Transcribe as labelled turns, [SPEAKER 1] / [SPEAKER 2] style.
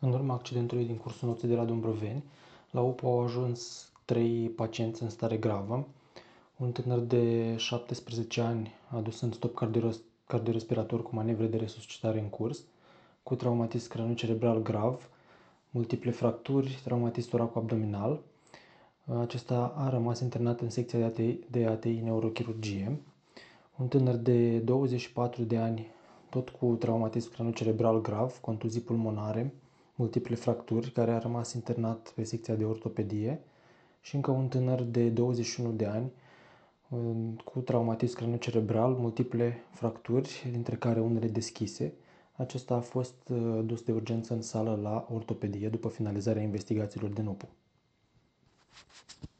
[SPEAKER 1] În urma accidentului din cursul nopții de la Dombroveni, la UPA au ajuns 3 pacienți în stare gravă. Un tânăr de 17 ani adus în stop cardiorespirator cu manevre de resuscitare în curs, cu traumatism craniocerebral grav, multiple fracturi, traumatism toraco-abdominal. Acesta a rămas internat în secția de ATI neurochirurgie. Un tânăr de 24 de ani, tot cu traumatism craniocerebral grav, contuzii pulmonare, multiple fracturi, care a rămas internat pe secția de ortopedie, și încă un tânăr de 21 de ani cu traumatism craniocerebral, multiple fracturi, dintre care unele deschise. Acesta a fost dus de urgență în sală la ortopedie după finalizarea investigațiilor de NUPU.